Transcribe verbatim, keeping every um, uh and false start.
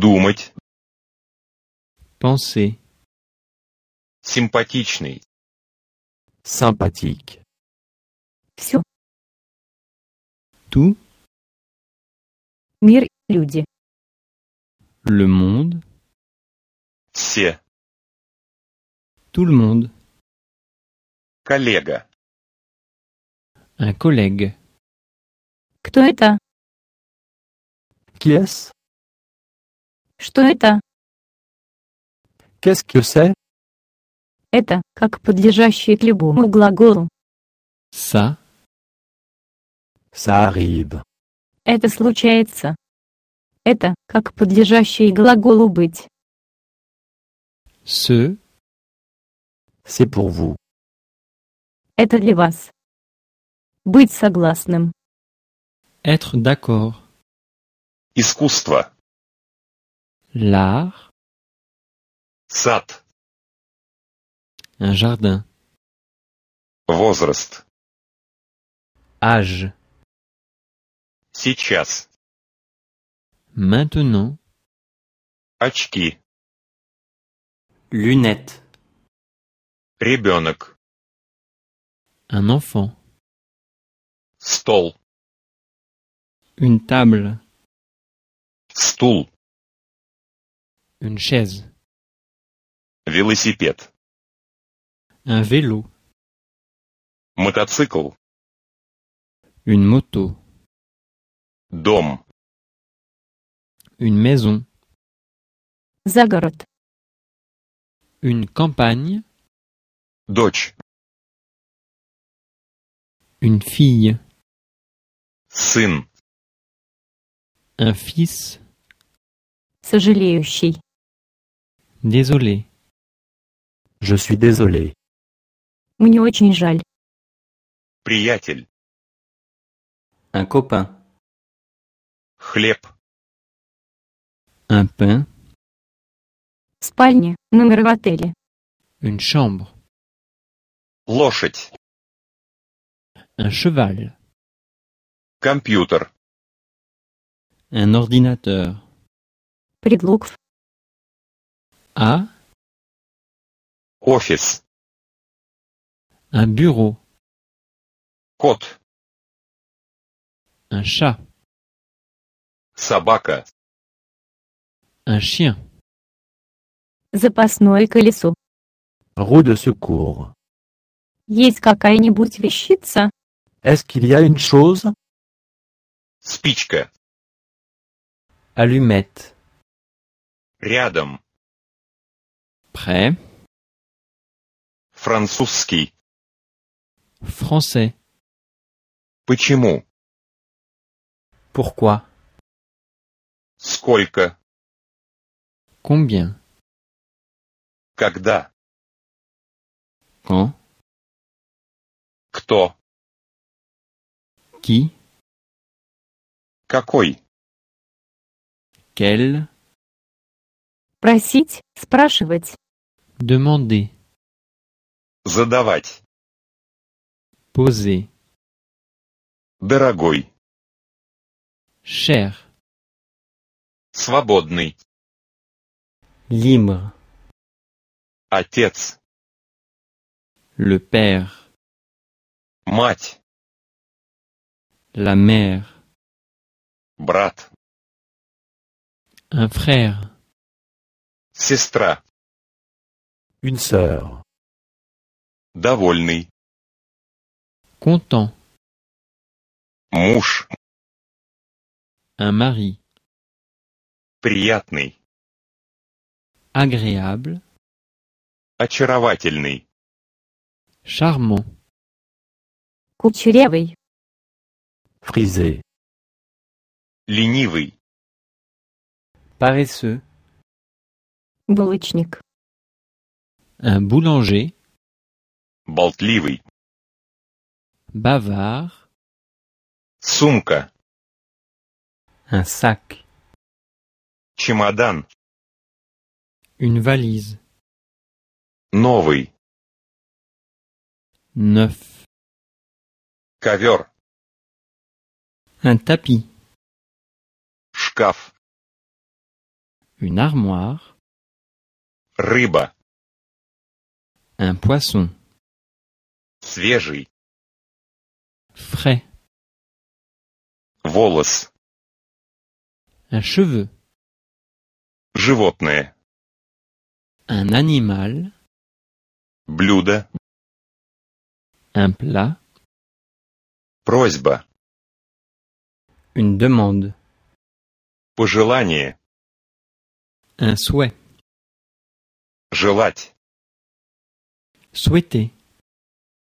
Думать. Penser. Симпатичный. Sympathique. Все. Tout. Мир, люди. Le monde. Все. Tout le monde. Коллега. Un collègue. Кто это? Qui est-ce? Что это? Qu'est-ce que c'est? Это, как подлежащее к любому глаголу. Ça. Ça arrive. Это случается. Это, как подлежащее глаголу быть. Ce. C'est pour vous. Это для вас. Быть согласным. Être d'accord. Искусство. L'art. Сад. Un jardin. Возраст. Âge. Сейчас. Maintenant. Очки. Lunettes. Ребенок. Un enfant. Стол. Une table. Стул. Une chaise. Велосипед. Un vélo. Мотоцикл. Une moto. Дом. Une maison. Загород. Une campagne. Дочь. Une fille. Сын. Un fils. Сожалеющий. Désolé. Je suis désolé. Мне очень жаль. Приятель. Un copain. Хлеб. Un pain. Спальня, номер в отеле. Une chambre. Лошадь. Un cheval. Компьютер. Un ordinateur. Предлог. À. Офис. Un bureau. Кот. Un chat. Собака. Un chien. Запасное колесо. Roue de secours. Есть какая-нибудь вещица? Est-ce qu'il y a une chose? Спичка. Allumette. Рядом. Prêt. Французский. Français. Почему? Pourquoi? Сколько? Combien? Когда? Quand? Кто? Qui? Какой? Quel? Просить, спрашивать. Demander. Задавать. Poser. Дорогой. Cher. Свободный. Libre. Отец. Le père. Мать. La mère. Брат. Un frère. Сестра. Une sœur. Довольный. Content. Муж. Un mari. Приятный. Agréable. Очаровательный. Charmant. Кучерявый. Frisé. Ленивый. Paresseux. Булочник. Un boulanger. Болтливый. Bavard. Сумка. Un sac. Чемодан. Une valise. Новый. Neuf. Ковер. Un tapis. Шкаф. une armoire, Рыба. un poisson, Свежий. frais, Волос. un cheveu, Животное. un animal, Блюдо. un plat, Просьба. une demande, Пожелание. un souhait, Желать. souhaiter,